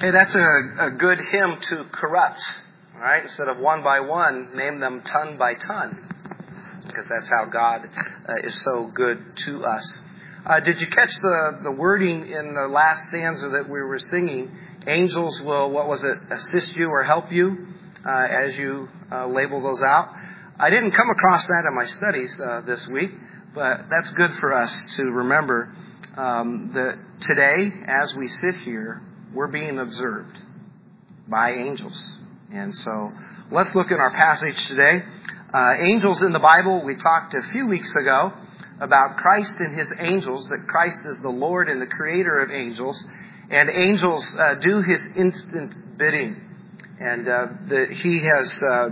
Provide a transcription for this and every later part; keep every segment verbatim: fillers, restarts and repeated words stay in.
Hey, that's a, a good hymn to corrupt, all right? Instead of one by one, name them ton by ton, because that's how God uh, is so good to us. Uh, did you catch the, the wording in the last stanza that we were singing? Angels will, what was it, assist you or help you uh, as you uh, label those out. I didn't come across that in my studies uh, this week, but that's good for us to remember um, that today, as we sit here, we're being observed by angels. And so let's look at our passage today. Uh, angels in the Bible, we talked a few weeks ago about Christ and His angels, that Christ is the Lord and the creator of angels, and angels uh, do His instant bidding. And uh, that He has uh,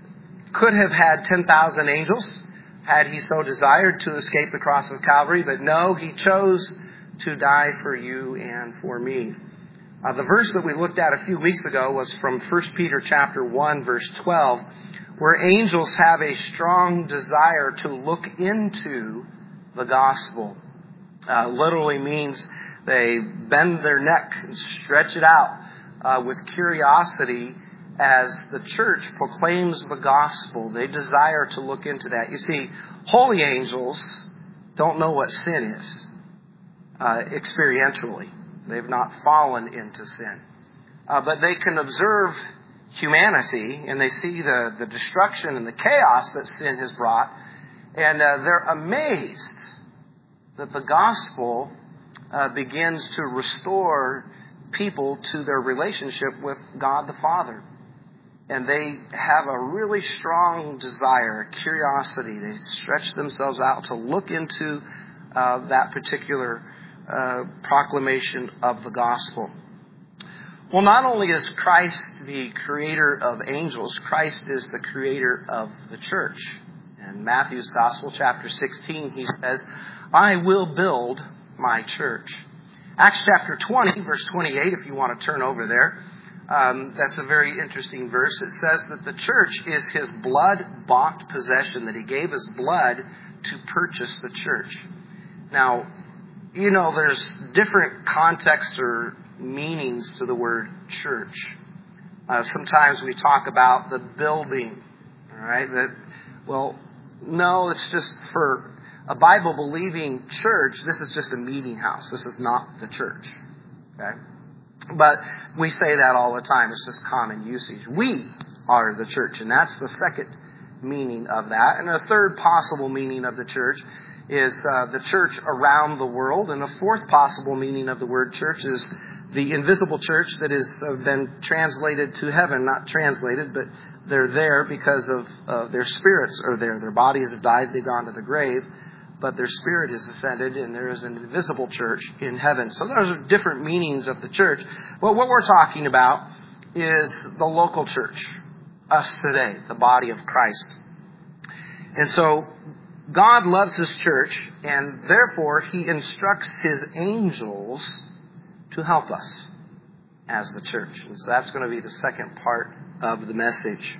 could have had ten thousand angels had He so desired to escape the cross of Calvary, but no, He chose to die for you and for me. Uh, the verse that we looked at a few weeks ago was from First Peter chapter one, verse twelve, where angels have a strong desire to look into the gospel. Uh, literally means they bend their neck and stretch it out uh, with curiosity as the church proclaims the gospel. They desire to look into that. You see, holy angels don't know what sin is uh, experientially. They've not fallen into sin. Uh, but they can observe humanity, and they see the, the destruction and the chaos that sin has brought, and uh, they're amazed that the gospel uh, begins to restore people to their relationship with God the Father. And they have a really strong desire, curiosity. They stretch themselves out to look into uh, that particular uh, proclamation of the gospel. Well, not only is Christ the creator of angels, Christ is the creator of the church. In Matthew's Gospel, chapter sixteen, He says, I will build my church. Acts chapter twenty, verse twenty-eight, if you want to turn over there, um, that's a very interesting verse. It says that the church is His blood-bought possession, that He gave His blood to purchase the church. Now, you know, there's different contexts or meanings to the word church. Uh, sometimes we talk about the building, all right? That, well, no, it's just for a Bible-believing church. This is just a meeting house. This is not the church, okay? But we say that all the time. It's just common usage. We are the church, and that's the second meaning of that. And a third possible meaning of the church is uh, the church around the world. And a fourth possible meaning of the word church is the invisible church that has uh, been translated to heaven. Not translated, but they're there because of uh, their spirits are there. Their bodies have died, they've gone to the grave, but their spirit is ascended, and there is an invisible church in heaven. So those are different meanings of the church. But what we're talking about is the local church, us today, the body of Christ. And so God loves His church, and therefore He instructs His angels to help us as the church. And so that's going to be the second part of the message.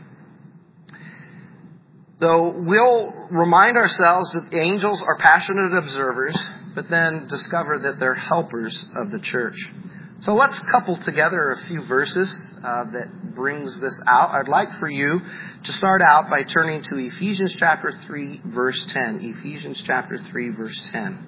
Though we'll remind ourselves that angels are passionate observers, but then discover that they're helpers of the church. So let's couple together a few verses uh, that brings this out. I'd like for you to start out by turning to Ephesians chapter three, verse ten. Ephesians chapter three, verse ten.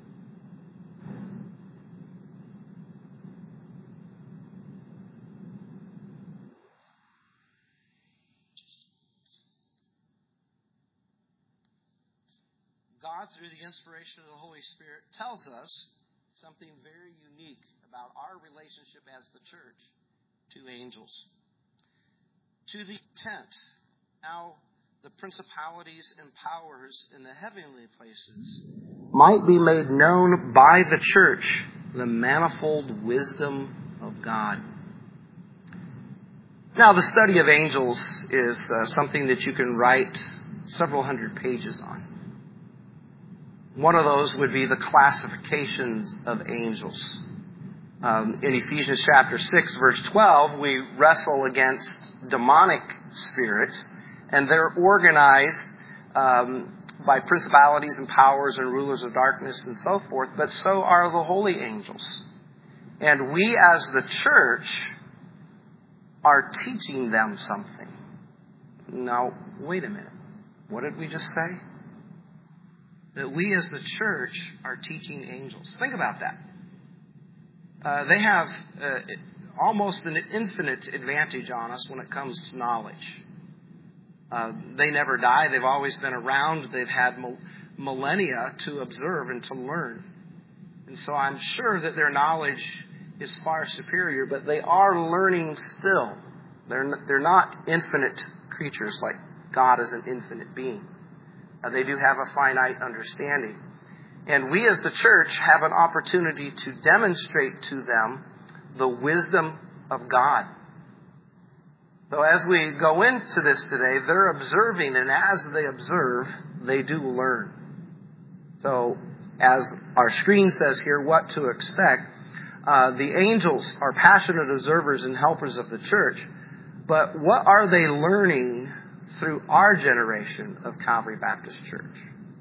God, through the inspiration of the Holy Spirit, tells us something very unique about our relationship as the church to angels. To the intent, now the principalities and powers in the heavenly places might be made known by the church, the manifold wisdom of God. Now, the study of angels is uh, something that you can write several hundred pages on. One of those would be the classifications of angels. Um, in Ephesians chapter six, verse twelve, we wrestle against demonic spirits, and they're organized um, by principalities and powers and rulers of darkness and so forth, but so are the holy angels. And we as the church are teaching them something. Now, wait a minute. What did we just say? That we as the church are teaching angels. Think about that. Uh, they have uh, almost an infinite advantage on us when it comes to knowledge. Uh, they never die. They've always been around. They've had millennia to observe and to learn. And so I'm sure that their knowledge is far superior, but they are learning still. They're, they're not infinite creatures like God is an infinite being. Uh, they do have a finite understanding. And we as the church have an opportunity to demonstrate to them the wisdom of God. So as we go into this today, they're observing, and as they observe, they do learn. So as our screen says here, what to expect. Uh, the angels are passionate observers and helpers of the church. But what are they learning through our generation of Calvary Baptist Church?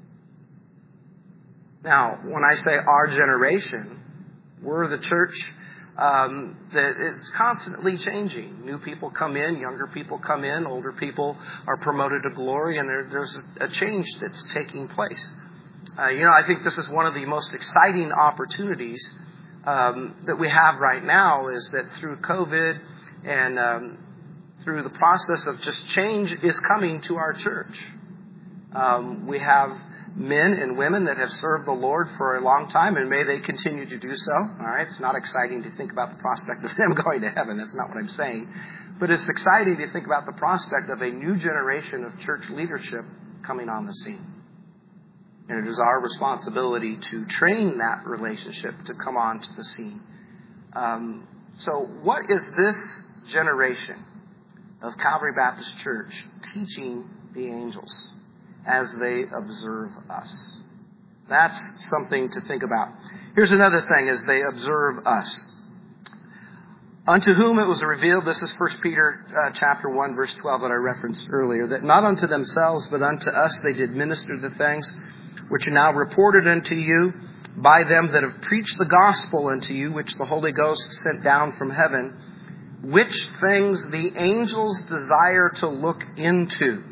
Now, when I say our generation, we're the church um, that it's constantly changing. New people come in, younger people come in, older people are promoted to glory, and there, there's a change that's taking place. Uh, you know, I think this is one of the most exciting opportunities um, that we have right now, is that through COVID and um, through the process of just change is coming to our church. Um, we have men and women that have served the Lord for a long time, and may they continue to do so. All right, it's not exciting to think about the prospect of them going to heaven. That's not what I'm saying. But it's exciting to think about the prospect of a new generation of church leadership coming on the scene. And it is our responsibility to train that relationship to come onto the scene. Um, so what is this generation of Calvary Baptist Church teaching the angels as they observe us? That's something to think about. Here's another thing as they observe us. Unto whom it was revealed, this is First Peter uh, chapter one, verse twelve that I referenced earlier, that not unto themselves, but unto us they did minister the things which are now reported unto you by them that have preached the gospel unto you, which the Holy Ghost sent down from heaven, which things the angels desire to look into.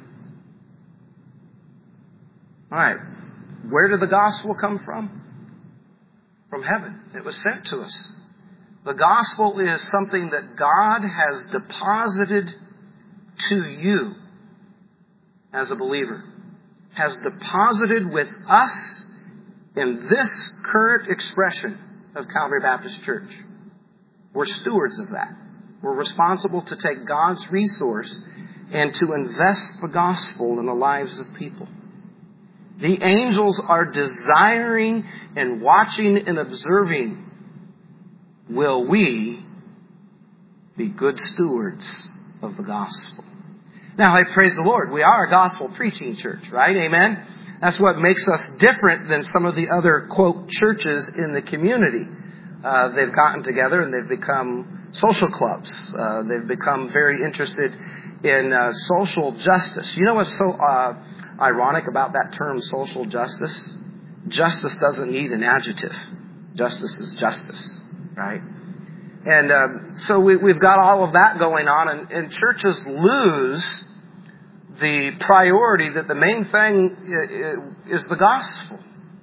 All right. Where did the gospel come from? From heaven. It was sent to us. The gospel is something that God has deposited to you as a believer. Has deposited with us in this current expression of Calvary Baptist Church. We're stewards of that. We're responsible to take God's resource and to invest the gospel in the lives of people. The angels are desiring and watching and observing. Will we be good stewards of the gospel? Now, I praise the Lord. We are a gospel preaching church, right? Amen? That's what makes us different than some of the other, quote, churches in the community. Uh, they've gotten together and they've become social clubs. Uh, they've become very interested in uh, social justice. You know what's so uh, ironic about that term, social justice? Justice doesn't need an adjective. Justice is justice. Right? And uh, so we, we've got all of that going on, and, and churches lose the priority that the main thing is the gospel.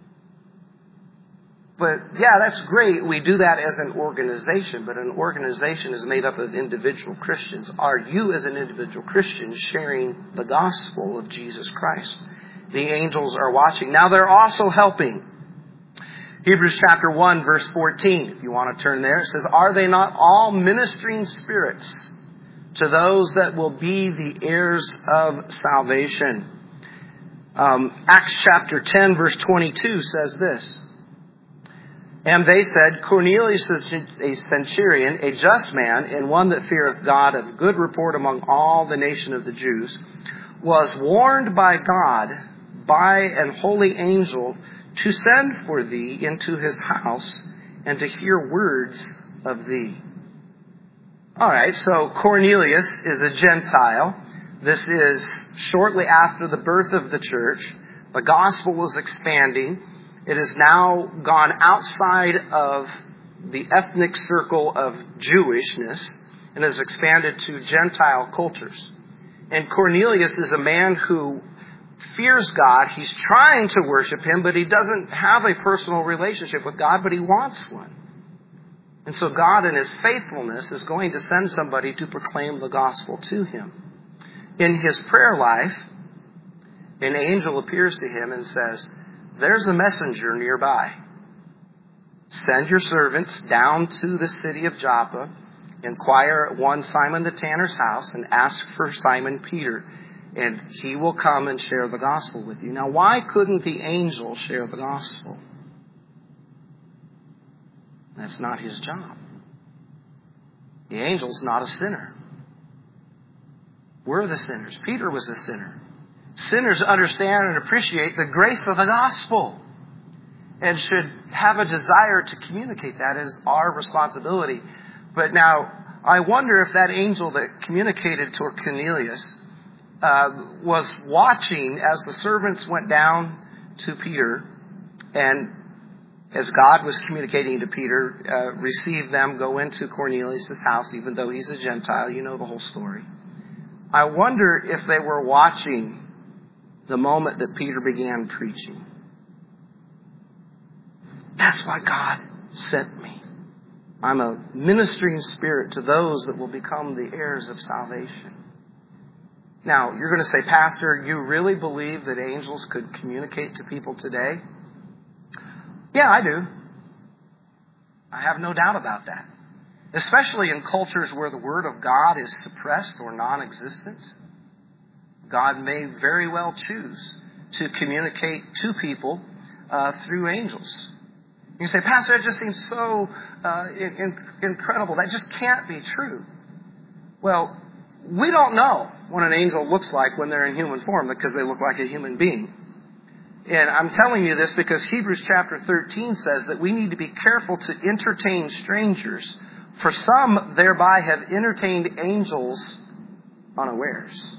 But yeah, that's great. We do that as an organization, but an organization is made up of individual Christians. Are you as an individual Christian sharing the gospel of Jesus Christ? The angels are watching. Now they're also helping. Hebrews chapter one, verse fourteen, if you want to turn there, it says, are they not all ministering spirits to those that will be the heirs of salvation? Um, Acts chapter ten, verse twenty-two says this, and they said, Cornelius is a centurion, a just man, and one that feareth God, of good report among all the nation of the Jews, was warned by God by an holy angel to send for thee into his house and to hear words of thee. All right, so Cornelius is a Gentile. This is shortly after the birth of the church. The gospel was expanding. It has now gone outside of the ethnic circle of Jewishness and has expanded to Gentile cultures. And Cornelius is a man who fears God. He's trying to worship Him, but he doesn't have a personal relationship with God, but he wants one. And so God, in His faithfulness, is going to send somebody to proclaim the gospel to him. In his prayer life, an angel appears to him and says, "There's a messenger nearby. Send your servants down to the city of Joppa, inquire at one Simon the tanner's house, and ask for Simon Peter, and he will come and share the gospel with you." Now, why couldn't the angel share the gospel? That's not his job. The angel's not a sinner. We're the sinners. Peter was a sinner. Sinners understand and appreciate the grace of the gospel and should have a desire to communicate that as our responsibility. But now, I wonder if that angel that communicated to Cornelius uh, was watching as the servants went down to Peter, and as God was communicating to Peter, uh, receive them, go into Cornelius' house, even though he's a Gentile. You know the whole story. I wonder if they were watching the moment that Peter began preaching. That's why God sent me. I'm a ministering spirit to those that will become the heirs of salvation. Now, you're going to say, "Pastor, you really believe that angels could communicate to people today?" Yeah, I do. I have no doubt about that. Especially in cultures where the Word of God is suppressed or non-existent. God may very well choose to communicate to people uh, through angels. You say, "Pastor, that just seems so uh, in, in, incredible. That just can't be true." Well, we don't know what an angel looks like when they're in human form because they look like a human being. And I'm telling you this because Hebrews chapter thirteen says that we need to be careful to entertain strangers, for some thereby have entertained angels unawares.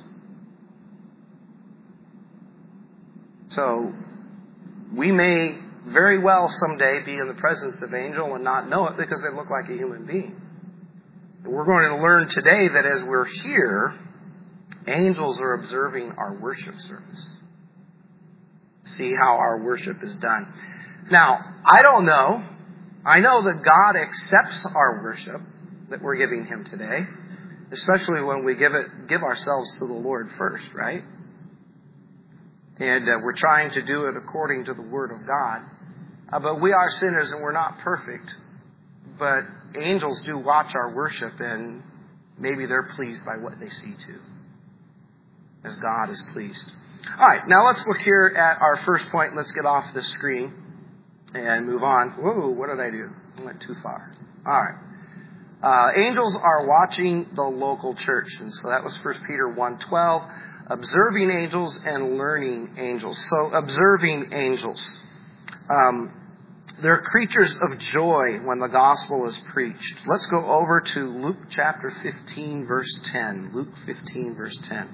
So, we may very well someday be in the presence of an angel and not know it because they look like a human being. And we're going to learn today that as we're here, angels are observing our worship service. See how our worship is done. Now, I don't know. I know that God accepts our worship that we're giving Him today, especially when we give it, give ourselves to the Lord first, right? And uh, we're trying to do it according to the Word of God. Uh, but we are sinners and we're not perfect. But angels do watch our worship, and maybe they're pleased by what they see too, as God is pleased. All right, now let's look here at our first point. Let's get off the screen and move on. Whoa, what did I do? I went too far. All right. Uh, angels are watching the local church. And so that was First Peter one twelve. Observing angels and learning angels. So observing angels. Um, they're creatures of joy when the gospel is preached. Let's go over to Luke chapter fifteen, verse ten. Luke fifteen, verse ten.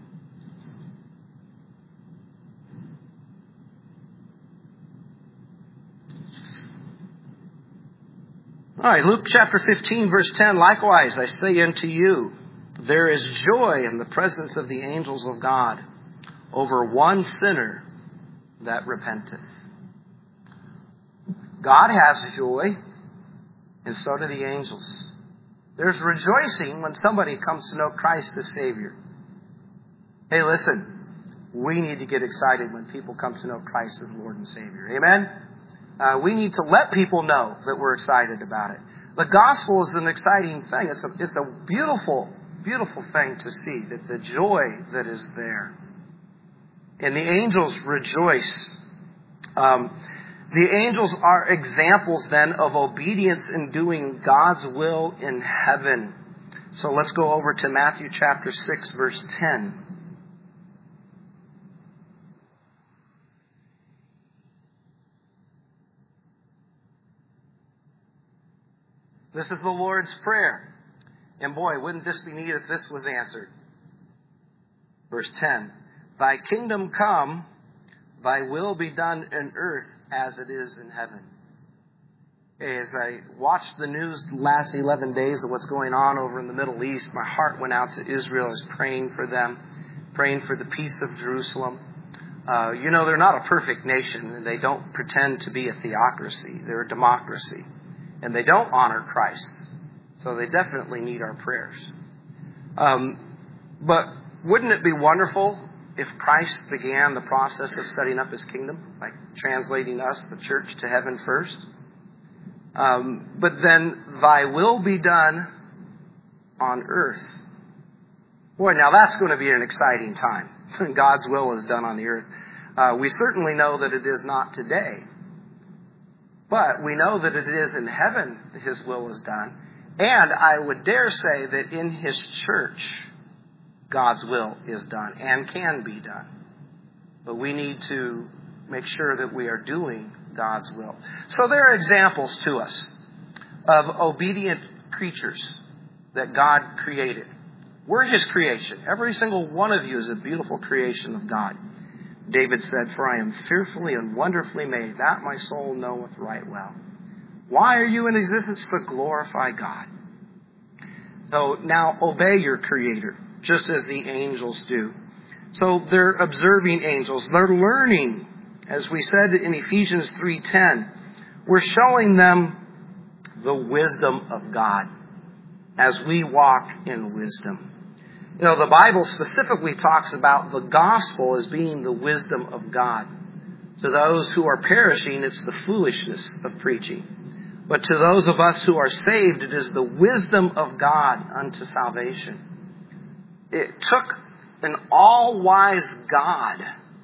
All right, Luke chapter fifteen, verse ten. "Likewise, I say unto you, there is joy in the presence of the angels of God over one sinner that repenteth." God has joy, and so do the angels. There's rejoicing when somebody comes to know Christ as Savior. Hey, listen, we need to get excited when people come to know Christ as Lord and Savior. Amen? Uh, we need to let people know that we're excited about it. The gospel is an exciting thing. It's a, it's a beautiful, beautiful thing to see, that the joy that is there. And the angels rejoice. Um, the angels are examples then of obedience in doing God's will in heaven. So let's go over to Matthew chapter six, verse ten. This is the Lord's Prayer. And boy, wouldn't this be neat if this was answered. Verse ten. "Thy kingdom come, thy will be done in earth as it is in heaven." As I watched the news the last eleven days of what's going on over in the Middle East, my heart went out to Israel. I was praying for them, praying for the peace of Jerusalem. Uh, you know, they're not a perfect nation, and they don't pretend to be a theocracy. They're a democracy, and they don't honor Christ. So they definitely need our prayers. Um, but wouldn't it be wonderful if Christ began the process of setting up His kingdom, like translating us, the church, to heaven first? Um, but then, thy will be done on earth. Boy, now that's going to be an exciting time. God's will is done on the earth. Uh, we certainly know that it is not today. But we know that it is in heaven that His will is done. And I would dare say that in His church, God's will is done and can be done. But we need to make sure that we are doing God's will. So there are examples to us of obedient creatures that God created. We're His creation. Every single one of you is a beautiful creation of God. David said, "For I am fearfully and wonderfully made, that my soul knoweth right well." Why are you in existence? To glorify God. So now obey your Creator, just as the angels do. So they're observing angels. They're learning. As we said in Ephesians three ten, we're showing them the wisdom of God as we walk in wisdom. You know, the Bible specifically talks about the gospel as being the wisdom of God. To those who are perishing, it's the foolishness of preaching. But to those of us who are saved, it is the wisdom of God unto salvation. It took an all-wise God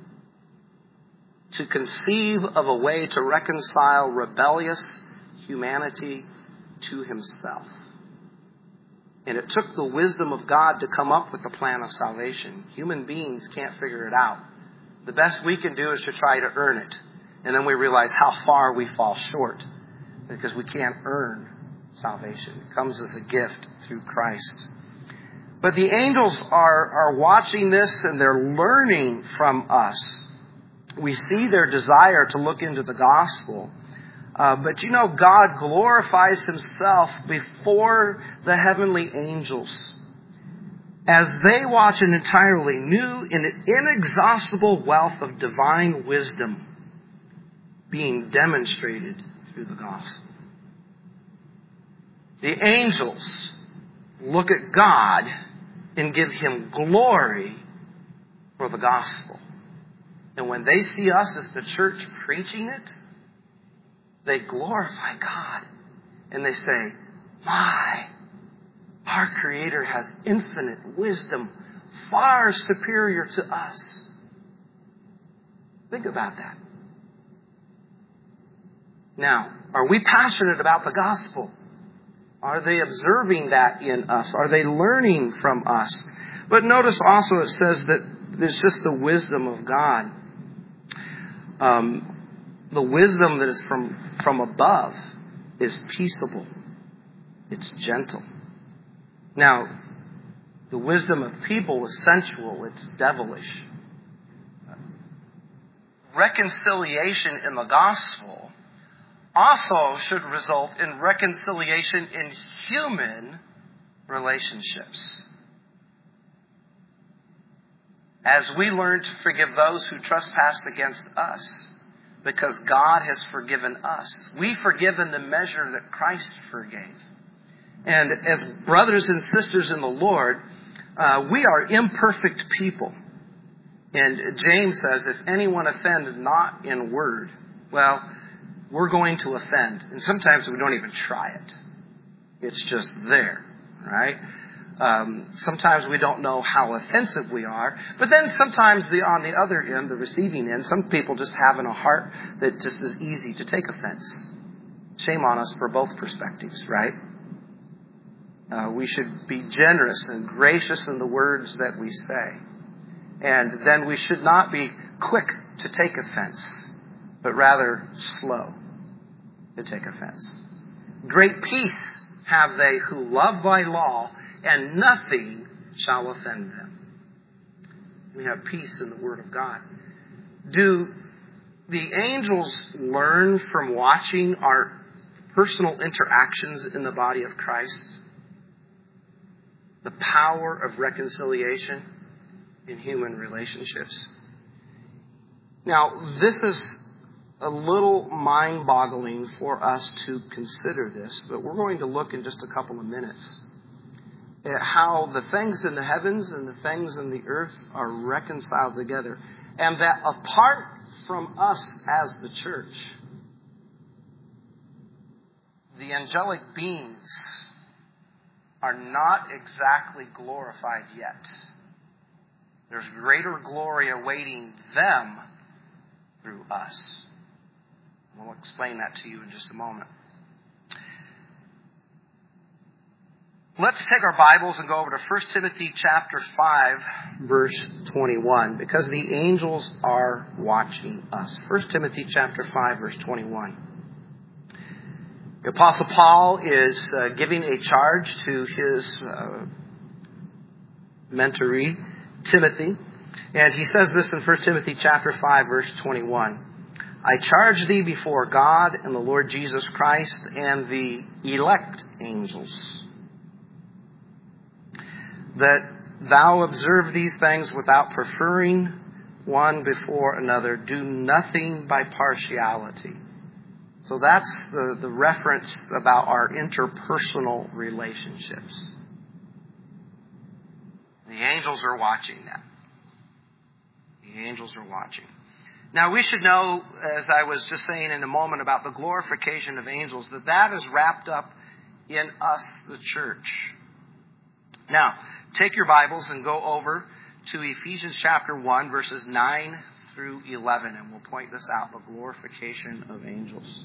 to conceive of a way to reconcile rebellious humanity to Himself. And it took the wisdom of God to come up with the plan of salvation. Human beings can't figure it out. The best we can do is to try to earn it. And then we realize how far we fall short, because we can't earn salvation. It comes as a gift through Christ. But the angels are, are watching this, and they're learning from us. We see their desire to look into the gospel. Uh, but you know, God glorifies Himself before the heavenly angels as they watch an entirely new and inexhaustible wealth of divine wisdom being demonstrated through the gospel. The angels look at God and give Him glory for the gospel. And when they see us as the church preaching it, they glorify God. And they say, my, our Creator has infinite wisdom, far superior to us. Think about that. Now, are we passionate about the gospel? Are they observing that in us? Are they learning from us? But notice also it says that it's just the wisdom of God. Um, the wisdom that is from, from above is peaceable. It's gentle. Now, the wisdom of people is sensual. It's devilish. Reconciliation in the gospel also should result in reconciliation in human relationships. As we learn to forgive those who trespass against us, because God has forgiven us. We forgive in the measure that Christ forgave. And as brothers and sisters in the Lord, uh, we are imperfect people. And James says, if anyone offend not in word, well, we're going to offend. And sometimes we don't even try it. It's just there, right? Um, sometimes we don't know how offensive we are. But then sometimes the on the other end, the receiving end, some people just have in a heart that just is easy to take offense. Shame on us for both perspectives, right? Uh, we should be generous and gracious in the words that we say. And then we should not be quick to take offense, but rather slow to take offense. Great peace have they who love thy law, and nothing shall offend them. We have peace in the Word of God. Do the angels learn from watching our personal interactions in the body of Christ, the power of reconciliation in human relationships. Now, this is a little mind-boggling for us to consider this, but we're going to look in just a couple of minutes at how the things in the heavens and the things in the earth are reconciled together. And that apart from us as the church, the angelic beings are not exactly glorified yet. There's greater glory awaiting them through us. We'll explain that to you in just a moment. Let's take our Bibles and go over to First Timothy chapter five, verse twenty-one, because the angels are watching us. First Timothy chapter five, verse twenty-one. The Apostle Paul is uh, giving a charge to his uh, mentoree, Timothy. And he says this in First Timothy chapter five, verse twenty-one. I charge thee before God and the Lord Jesus Christ and the elect angels, that thou observe these things without preferring one before another. Do nothing by partiality. So that's the, the reference about our interpersonal relationships. The angels are watching that. The angels are watching. Now we should know, as I was just saying in a moment about the glorification of angels, that that is wrapped up in us, the church. Now, take your Bibles and go over to Ephesians chapter one, verses nine through eleven, and we'll point this out, the glorification of angels.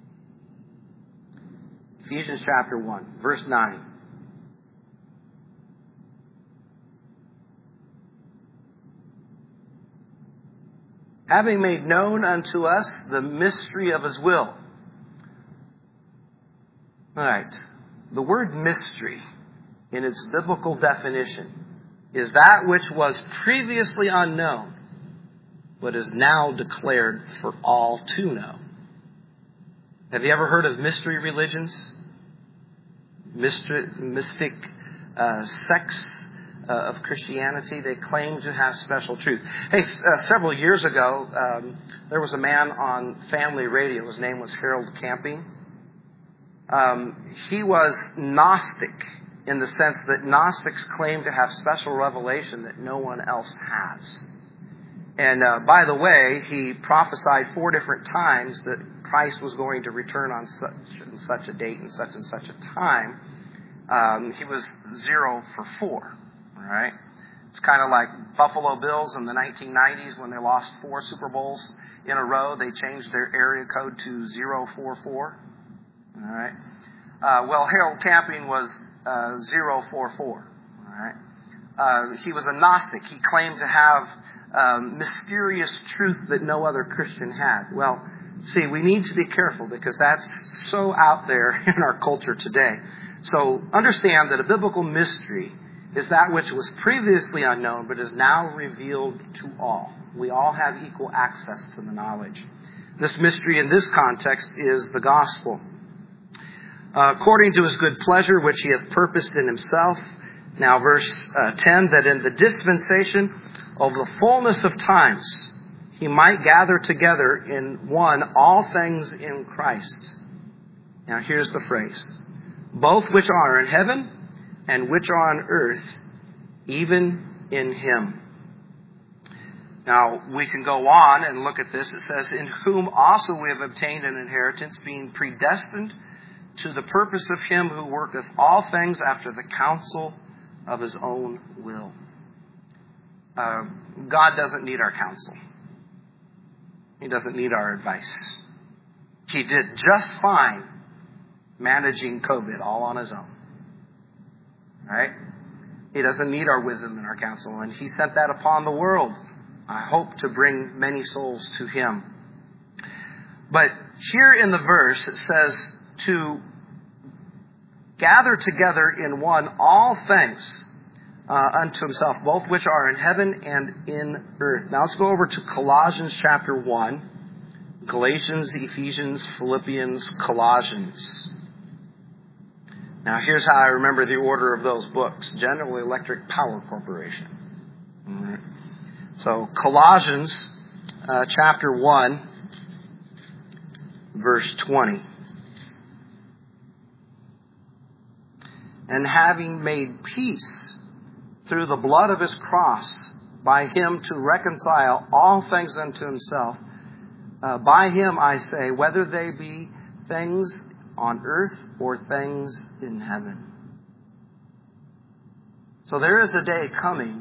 Ephesians chapter one, verse nine. Having made known unto us the mystery of His will. All right. The word mystery, in its biblical definition, is that which was previously unknown, but is now declared for all to know. Have you ever heard of mystery religions? Mystic, mystic uh, sects uh, of Christianity. They claim to have special truth. Hey, uh, several years ago, um, there was a man on Family Radio. His name was Harold Camping. Um, he was Gnostic, in the sense that Gnostics claim to have special revelation that no one else has. And uh, by the way, he prophesied four different times that Christ was going to return on such and such a date and such and such a time. Um, he was zero for four. All right, it's kind of like Buffalo Bills in the nineteen nineties when they lost four Super Bowls in a row. They changed their area code to zero four four. All right. Uh, well, Harold Camping was uh, zero four four. All right. Uh, he was a Gnostic. He claimed to have um, mysterious truth that no other Christian had. Well, see, we need to be careful because that's so out there in our culture today. So understand that a biblical mystery is that which was previously unknown but is now revealed to all. We all have equal access to the knowledge. This mystery in this context is the gospel. Uh, according to His good pleasure, which He hath purposed in Himself. Now, verse uh, ten, that in the dispensation of the fullness of times, He might gather together in one all things in Christ. Now, here's the phrase. Both which are in heaven and which are on earth, even in Him. Now, we can go on and look at this. It says, in whom also we have obtained an inheritance, being predestined to the purpose of Him who worketh all things after the counsel of His own will. Uh, God doesn't need our counsel. He doesn't need our advice. He did just fine managing COVID all on His own. Right? He doesn't need our wisdom and our counsel. And He sent that upon the world, I hope, to bring many souls to Him. But here in the verse, it says to gather together in one all things uh, unto Himself, both which are in heaven and in earth. Now let's go over to Colossians chapter one, Galatians, Ephesians, Philippians, Colossians. Now here's how I remember the order of those books. General Electric Power Corporation. All right. So Colossians uh, chapter one, verse twenty. And having made peace through the blood of his cross, by him to reconcile all things unto himself, uh, by him I say, whether they be things on earth or things in heaven. So there is a day coming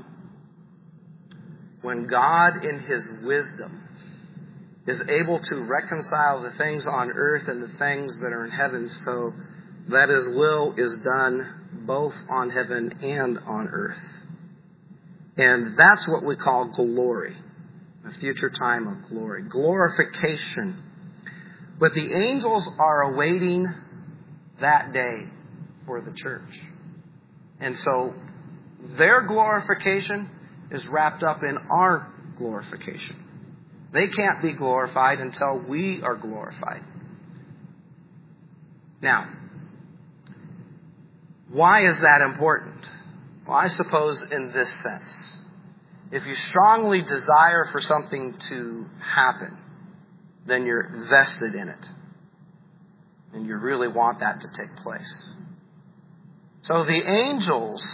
when God in his wisdom is able to reconcile the things on earth and the things that are in heaven, so that his will is done both on heaven and on earth. And that's what we call glory, a future time of glory, glorification. But the angels are awaiting that day for the church. And so their glorification is wrapped up in our glorification. They can't be glorified until we are glorified. Now, why is that important? Well, I suppose in this sense. If you strongly desire for something to happen, then you're vested in it. And you really want that to take place. So the angels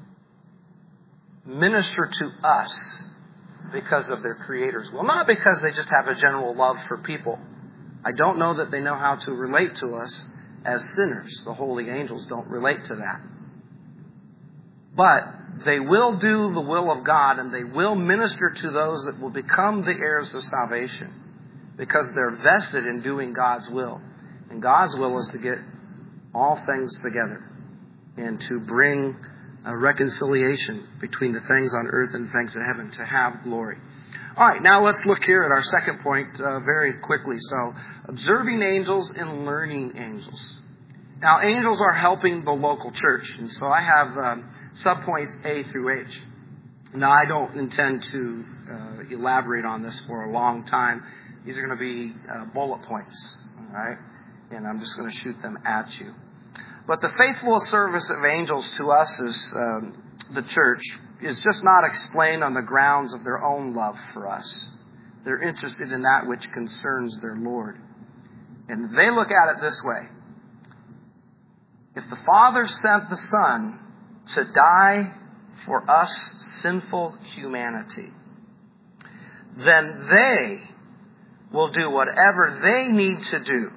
minister to us because of their creators. Well, not because they just have a general love for people. I don't know that they know how to relate to us as sinners. The holy angels don't relate to that. But they will do the will of God, and they will minister to those that will become the heirs of salvation because they're vested in doing God's will. And God's will is to get all things together and to bring a reconciliation between the things on earth and things in heaven, to have glory. All right, now let's look here at our second point uh, very quickly. So, observing angels and learning angels. Now, angels are helping the local church, and so I have um, subpoints A through H. Now, I don't intend to uh, elaborate on this for a long time. These are going to be uh, bullet points, all right? And I'm just going to shoot them at you. But the faithful service of angels to us as um, the church is just not explained on the grounds of their own love for us. They're interested in that which concerns their Lord. And they look at it this way. If the Father sent the Son to die for us sinful humanity, then they will do whatever they need to do.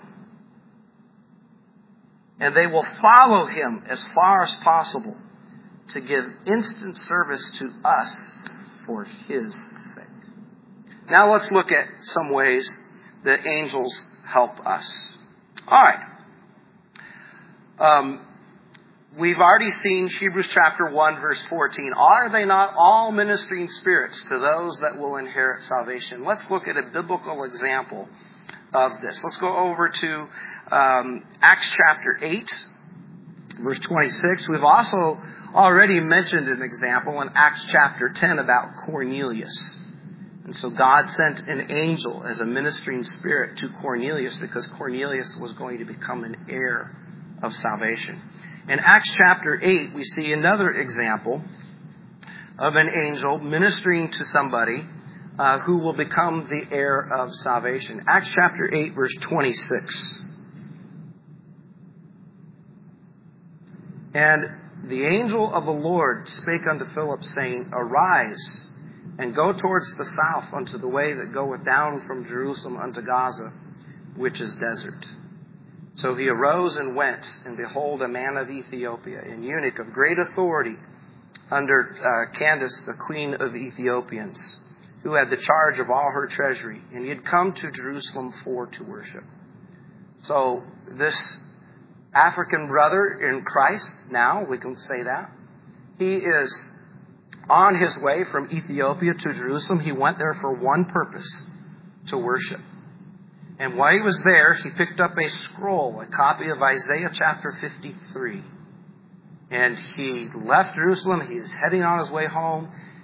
And they will follow him as far as possible to give instant service to us for his sake. Now let's look at some ways that angels help us. All right. Um, we've already seen Hebrews chapter one, verse fourteen. Are they not all ministering spirits to those that will inherit salvation? Let's look at a biblical example of this. Let's go over to um, Acts chapter eight, verse twenty-six. We've also already mentioned an example in Acts chapter ten about Cornelius. And so God sent an angel as a ministering spirit to Cornelius because Cornelius was going to become an heir of salvation. In Acts chapter eight, we see another example of an angel ministering to somebody uh, who will become the heir of salvation. Acts chapter eight, verse twenty-six. And the angel of the Lord spake unto Philip, saying, Arise, and go towards the south unto the way that goeth down from Jerusalem unto Gaza, which is desert. So he arose and went, and behold, a man of Ethiopia, an eunuch of great authority, under uh, Candace, the queen of Ethiopians, who had the charge of all her treasury, and he had come to Jerusalem for to worship. So this African brother in Christ, now we can say that, he is on his way from Ethiopia to Jerusalem. He went there for one purpose, to worship. And while he was there, he picked up a scroll, a copy of Isaiah chapter fifty-three. And he left Jerusalem. He's heading on his way home.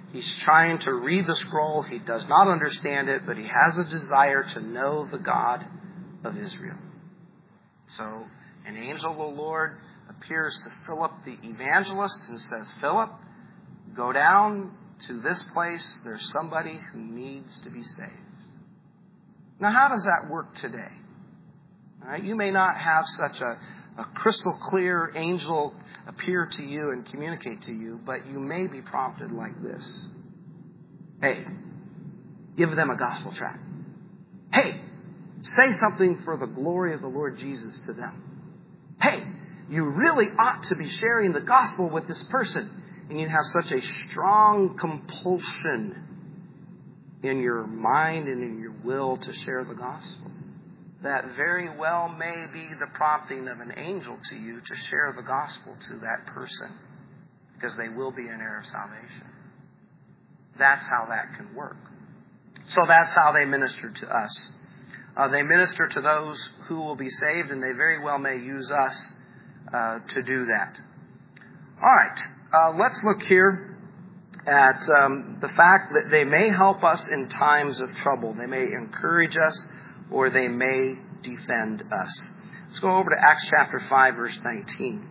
He's trying to read the scroll. He does not understand it, but he has a desire to know the God of Israel. So an angel of the Lord appears to Philip the evangelist and says, Philip, go down to this place. There's somebody who needs to be saved. Now, how does that work today? All right, you may not have such a, a crystal clear angel appear to you and communicate to you, but you may be prompted like this. Hey, give them a gospel tract. Hey, say something for the glory of the Lord Jesus to them. Hey, you really ought to be sharing the gospel with this person. And you have such a strong compulsion in your mind and in your will to share the gospel. That very well may be the prompting of an angel to you to share the gospel to that person, because they will be an heir of salvation. That's how that can work. So that's how they minister to us. Uh, they minister to those who will be saved, and they very well may use us uh, to do that. All right, uh, let's look here at um, the fact that they may help us in times of trouble. They may encourage us, or they may defend us. Let's go over to Acts chapter five, verse nineteen.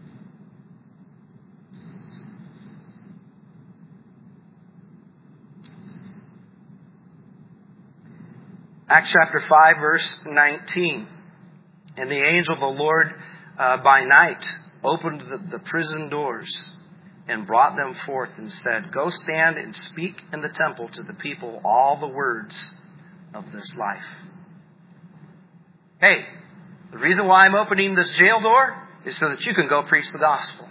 Acts chapter five, verse nineteen. And the angel of the Lord uh, by night opened the, the prison doors and brought them forth and said, Go stand and speak in the temple to the people all the words of this life. Hey, the reason why I'm opening this jail door is so that you can go preach the gospel.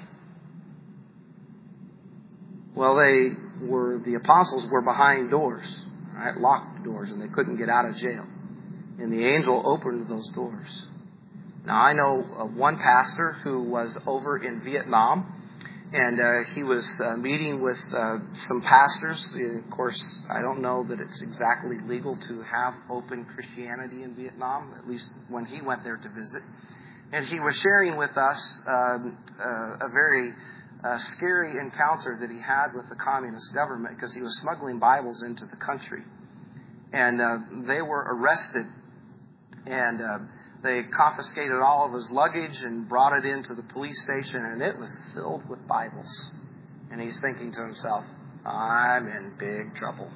Well, they were, the apostles were behind doors, right? Locked doors, and they couldn't get out of jail. And the angel opened those doors. Now, I know uh, one pastor who was over in Vietnam, and uh, he was uh, meeting with uh, some pastors. Of course, I don't know that it's exactly legal to have open Christianity in Vietnam, at least when he went there to visit. And he was sharing with us um, uh, a very uh, scary encounter that he had with the communist government, because he was smuggling Bibles into the country. And uh, they were arrested, and uh, they confiscated all of his luggage and brought it into the police station, and it was filled with Bibles. And he's thinking to himself, I'm in big trouble.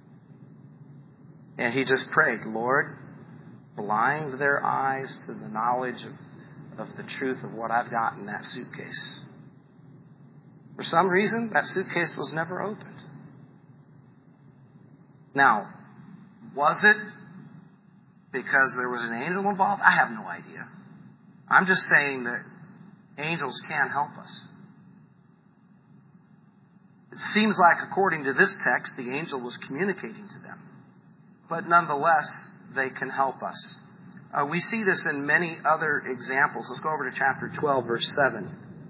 And he just prayed, Lord, blind their eyes to the knowledge of, of the truth of what I've got in that suitcase. For some reason, that suitcase was never opened. Now, was it because there was an angel involved? I have no idea. I'm just saying that angels can help us. It seems like, according to this text, the angel was communicating to them. But nonetheless, they can help us. Uh, we see this in many other examples. Let's go over to chapter twelve, verse seven.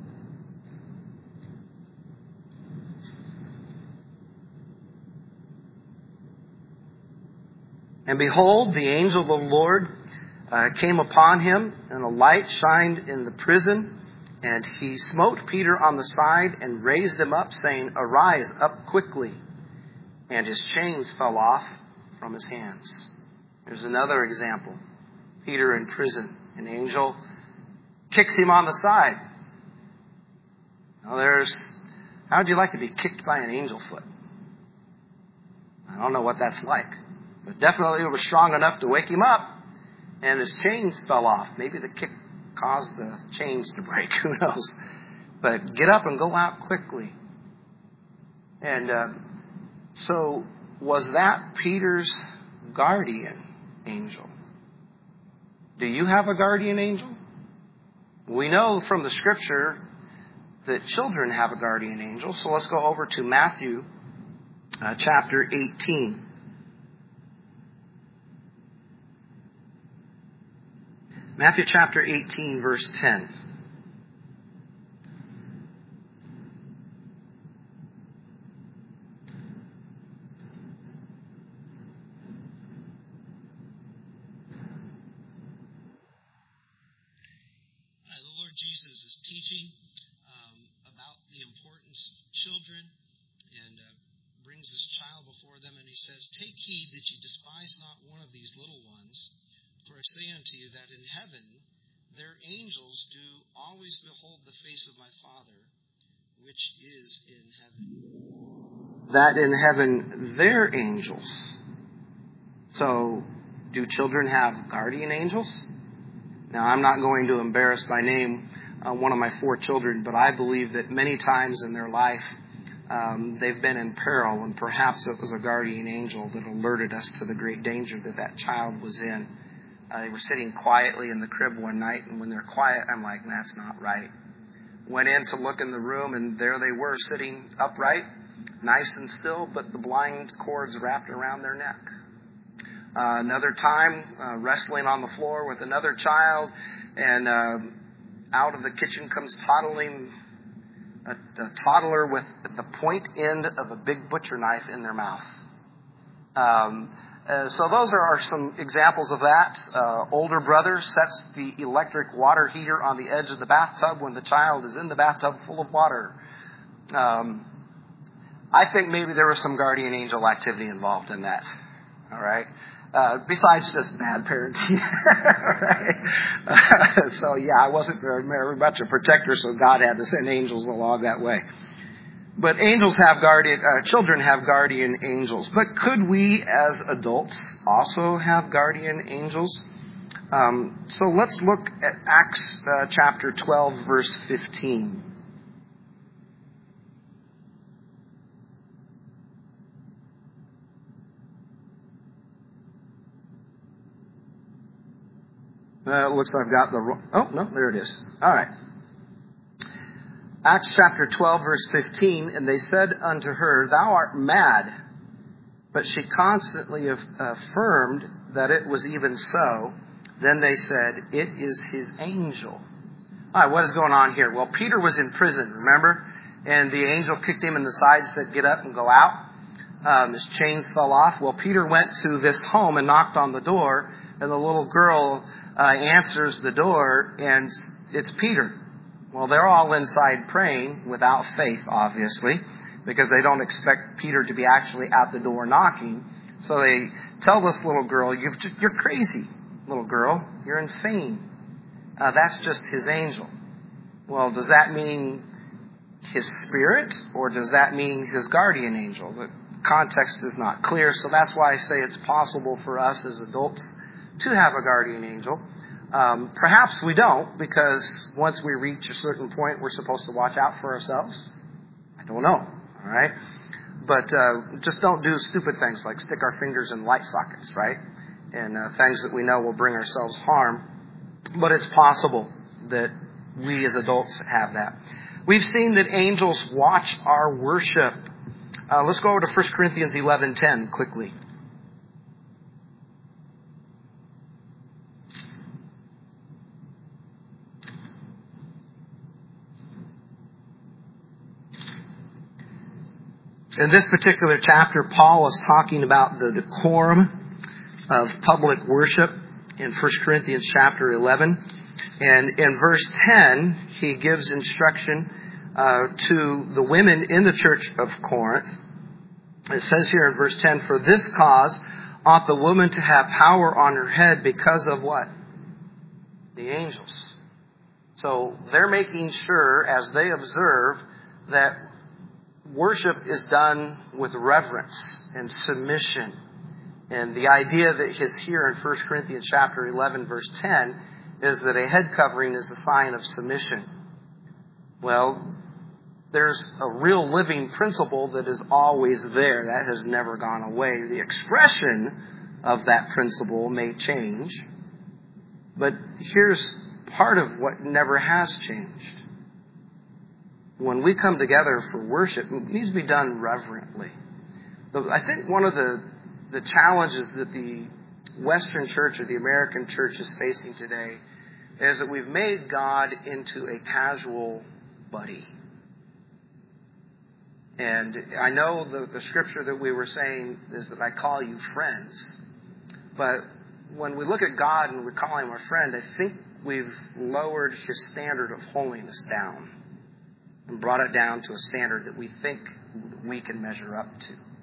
And behold, the angel of the Lord uh, came upon him, and a light shined in the prison. And he smote Peter on the side and raised him up, saying, Arise up quickly. And his chains fell off from his hands. Here's another example. Peter in prison. An angel kicks him on the side. Now there's, how would you like to be kicked by an angel foot? I don't know what that's like. But definitely it was strong enough to wake him up, and his chains fell off. Maybe the kick caused the chains to break. Who knows? But get up and go out quickly. And uh, so was that Peter's guardian angel? Do you have a guardian angel? We know from the Scripture that children have a guardian angel. So let's go over to Matthew uh, chapter eighteen. Matthew chapter eighteen, verse ten. The Lord Jesus is teaching um, about the importance of children, and uh, brings this child before them, and he says, "Take heed that ye despise not one of these little ones, for I say unto you that in heaven their angels do always behold the face of my Father, which is in heaven." That in heaven, their angels. So, do children have guardian angels? Now, I'm not going to embarrass by name uh, one of my four children, but I believe that many times in their life, um, they've been in peril, and perhaps it was a guardian angel that alerted us to the great danger that that child was in. Uh, they were sitting quietly in the crib one night, and when they're quiet, I'm like, that's not right. Went in to look in the room, and there they were sitting upright, nice and still, but the blind cords wrapped around their neck. Uh, another time, uh, wrestling on the floor with another child, and uh, out of the kitchen comes toddling a, a toddler with the point end of a big butcher knife in their mouth. Um, uh, so those are, are some examples of that. Uh, older brother sets the electric water heater on the edge of the bathtub when the child is in the bathtub full of water. Um, I think maybe there was some guardian angel activity involved in that. All right. Uh, besides just bad parenting. Right? Uh, so, yeah, I wasn't very, very much a protector, so God had to send angels along that way. But angels have guardian, uh, children have guardian angels. But could we as adults also have guardian angels? Um, so let's look at Acts uh, chapter twelve, verse fifteen. Uh, it looks like I've got the... Oh, no, there it is. All right. Acts chapter twelve, verse fifteen, "And they said unto her, Thou art mad. But she constantly affirmed that it was even so. Then they said, It is his angel." All right, what is going on here? Well, Peter was in prison, remember? And the angel kicked him in the side, said, "Get up and go out." Um, his chains fell off. Well, Peter went to this home and knocked on the door, and the little girl uh, answers the door, and it's Peter. Well, they're all inside praying without faith, obviously, because they don't expect Peter to be actually at the door knocking. So they tell this little girl, You've, "You're crazy, little girl. You're insane. Uh, that's just his angel." Well, does that mean his spirit, or does that mean his guardian angel? The context is not clear, so that's why I say it's possible for us as adults to have a guardian angel. Um, perhaps we don't, because once we reach a certain point, we're supposed to watch out for ourselves. I don't know, all right? But uh, just don't do stupid things like stick our fingers in light sockets, right? And uh, things that we know will bring ourselves harm. But it's possible that we as adults have that. We've seen that angels watch our worship. Uh, let's go over to First Corinthians eleven ten quickly. In this particular chapter, Paul is talking about the decorum of public worship in First Corinthians chapter eleven. And in verse ten, he gives instruction uh, to the women in the church of Corinth. It says here in verse ten, "For this cause ought the woman to have power on her head because of" what? The angels. So they're making sure, as they observe, that worship is done with reverence and submission. And the idea that is here in First Corinthians chapter eleven, verse ten, is that a head covering is a sign of submission. Well, there's a real living principle that is always there. That has never gone away. The expression of that principle may change, but here's part of what never has changed. When we come together for worship, it needs to be done reverently. I think one of the, the challenges that the Western church or the American church is facing today is that we've made God into a casual buddy. And I know the, the scripture that we were saying is that I call you friends. But when we look at God and we call him our friend, I think we've lowered his standard of holiness down and brought it down to a standard that we think we can measure up to.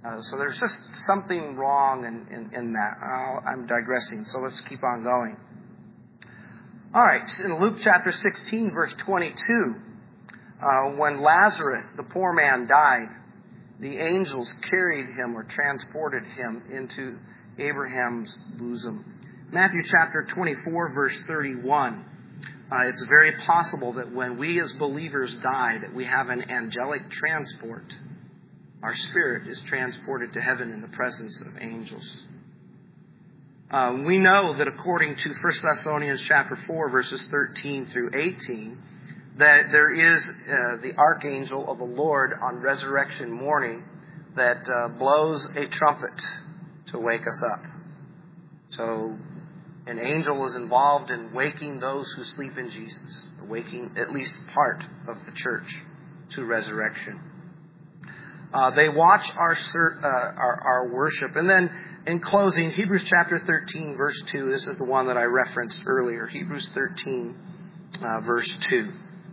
Uh, so there's just something wrong in, in, in that. Uh, I'm digressing, so let's keep on going. All right, in Luke chapter sixteen, verse twenty-two, uh, when Lazarus, the poor man, died, the angels carried him or transported him into Abraham's bosom. Matthew chapter twenty-four, verse thirty-one. Uh, it's very possible that when we as believers die, that we have an angelic transport. Our spirit is transported to heaven in the presence of angels. Uh, we know that according to First Thessalonians chapter four, verses thirteen through eighteen, that there is uh, the archangel of the Lord on resurrection morning that uh, blows a trumpet to wake us up. So an angel is involved in waking those who sleep in Jesus, waking at least part of the church to resurrection. Uh, they watch our, uh, our our worship. And then in closing, Hebrews chapter thirteen, verse two. This is the one that I referenced earlier. Hebrews thirteen, uh, verse two.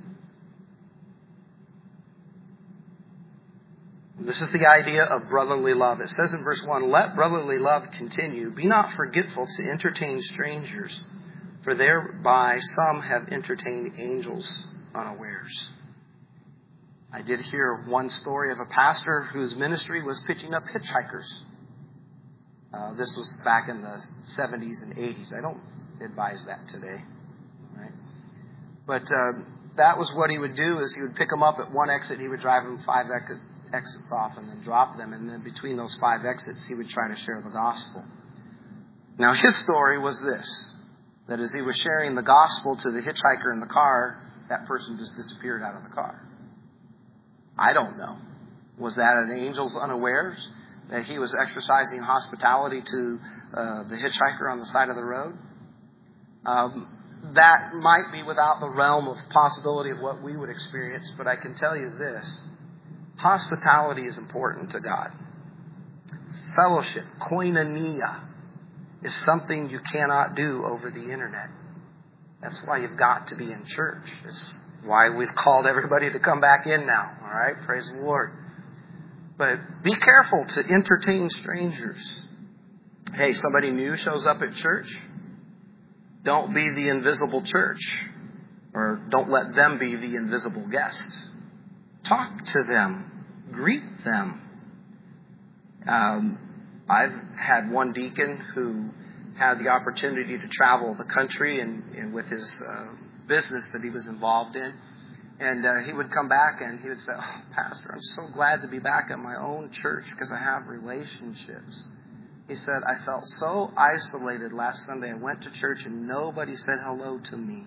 This is the idea of brotherly love. It says in verse one, "Let brotherly love continue. Be not forgetful to entertain strangers, for thereby some have entertained angels unawares." I did hear one story of a pastor whose ministry was picking up hitchhikers. Uh, this was back in the seventies and eighties. I don't advise that today, right? But uh, that was what he would do: is he would pick them up at one exit, he would drive them five ex- exits off, and then drop them. And then between those five exits, he would try to share the gospel. Now, his story was this: that as he was sharing the gospel to the hitchhiker in the car, that person just disappeared out of the car. I don't know. Was that an angel's unawares that he was exercising hospitality to uh, the hitchhiker on the side of the road? Um, that might be without the realm of possibility of what we would experience, but I can tell you this: hospitality is important to God. Fellowship, koinonia, is something you cannot do over the internet. That's why you've got to be in church. It's why we've called everybody to come back in now. All right? Praise the Lord. But be careful to entertain strangers. Hey, somebody new shows up at church. Don't be the invisible church. Or don't let them be the invisible guests. Talk to them. Greet them. Um, I've had one deacon who had the opportunity to travel the country and, and with his uh, business that he was involved in. And uh, he would come back and he would say, "Oh, Pastor, I'm so glad to be back at my own church because I have relationships." He said, "I felt so isolated last Sunday. I went to church and nobody said hello to me."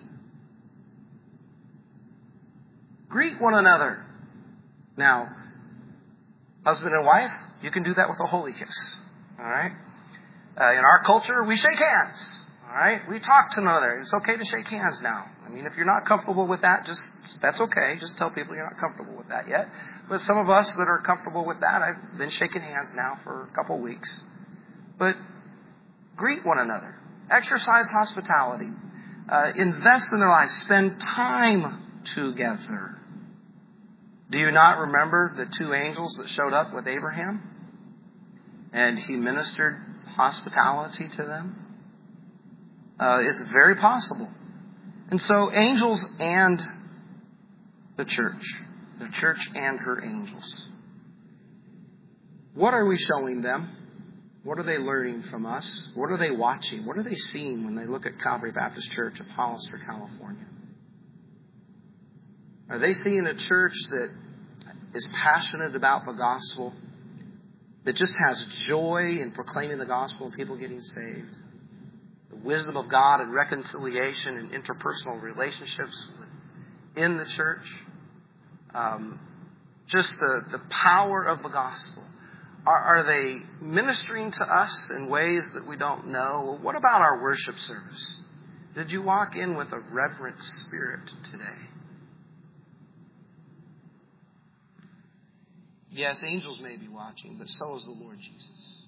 Greet one another. Now, husband and wife, you can do that with a holy kiss. All right? Uh, in our culture, we shake hands. All right? We talk to another. It's okay to shake hands now. I mean, if you're not comfortable with that, just that's okay. Just tell people you're not comfortable with that yet. But some of us that are comfortable with that, I've been shaking hands now for a couple weeks. But greet one another. Exercise hospitality. Uh, invest in their lives. Spend time together. Do you not remember the two angels that showed up with Abraham? And he ministered hospitality to them? Uh, it's very possible. And so angels and the church. The church and her angels. What are we showing them? What are they learning from us? What are they watching? What are they seeing when they look at Calvary Baptist Church of Hollister, California? Are they seeing a church that is passionate about the gospel, that just has joy in proclaiming the gospel and people getting saved? The wisdom of God and reconciliation and interpersonal relationships in the church. Um, just the, the power of the gospel. Are, are they ministering to us in ways that we don't know? What about our worship service? Did you walk in with a reverent spirit today? Yes, angels may be watching, but so is the Lord Jesus.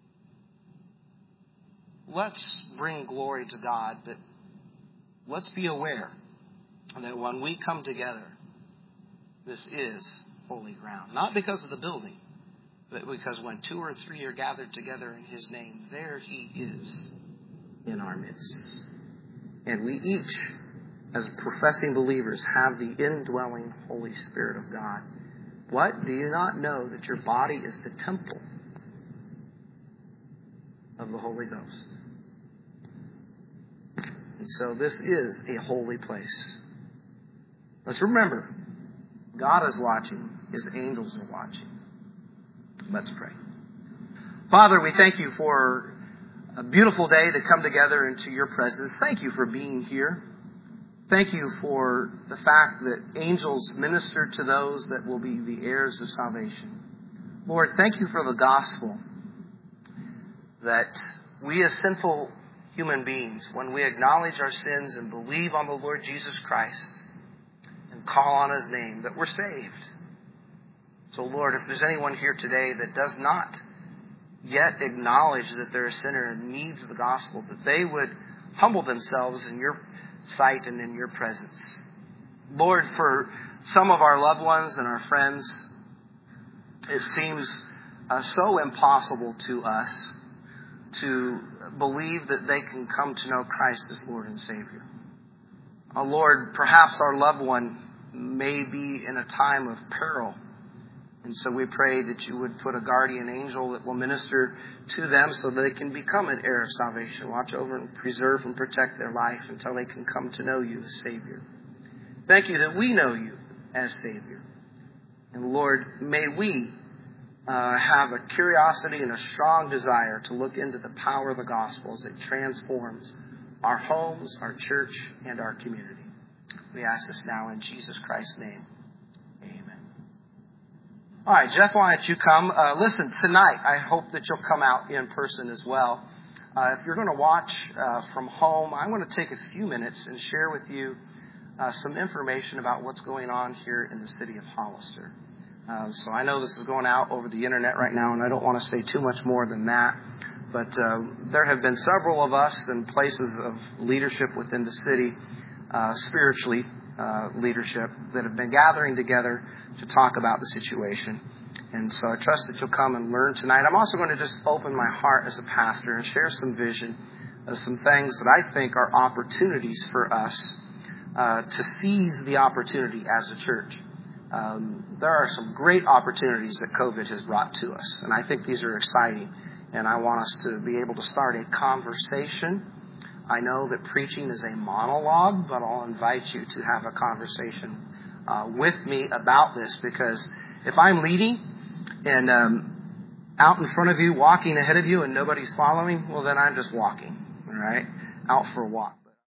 Let's bring glory to God, but let's be aware that when we come together, this is holy ground. Not because of the building, Because when two or three are gathered together in His name, there He is in our midst. And we each, as professing believers, have the indwelling Holy Spirit of God. What? Do you not know that your body is the temple of the Holy Ghost? And so this is a holy place. Let's remember, God is watching. His angels are watching. Let's pray. Father, we thank you for a beautiful day to come together into your presence. Thank you for being here. Thank you for the fact that angels minister to those that will be the heirs of salvation. Lord, thank you for the gospel that we as sinful human beings, when we acknowledge our sins and believe on the Lord Jesus Christ and call on His name, that we're saved. So, Lord, if there's anyone here today that does not yet acknowledge that they're a sinner and needs the gospel, that they would humble themselves in your sight and in your presence. Lord, for some of our loved ones and our friends, it seems uh, so impossible to us to believe that they can come to know Christ as Lord and Savior. Uh, Lord, perhaps our loved one may be in a time of peril. And so we pray that you would put a guardian angel that will minister to them so that they can become an heir of salvation. Watch over and preserve and protect their life until they can come to know you as Savior. Thank you that we know you as Savior. And Lord, may we uh, have a curiosity and a strong desire to look into the power of the gospel as it transforms our homes, our church, and our community. We ask this now in Jesus Christ's name. All right, Jeff, why don't you come? Uh, listen, tonight, I hope that you'll come out in person as well. Uh, if you're going to watch uh, from home, I'm going to take a few minutes and share with you uh, some information about what's going on here in the city of Hollister. Uh, so I know this is going out over the internet right now, and I don't want to say too much more than that. But uh, there have been several of us in places of leadership within the city, uh, spiritually, Uh, leadership that have been gathering together to talk about the situation. And so I trust that you'll come and learn tonight. I'm also going to just open my heart as a pastor and share some vision of some things that I think are opportunities for us uh, to seize the opportunity as a church. Um, there are some great opportunities that COVID has brought to us, and I think these are exciting. And I want us to be able to start a conversation. I know that preaching is a monologue, but I'll invite you to have a conversation uh, with me about this, because if I'm leading and um, out in front of you, walking ahead of you, and nobody's following, well, then I'm just walking, all right, out for a walk.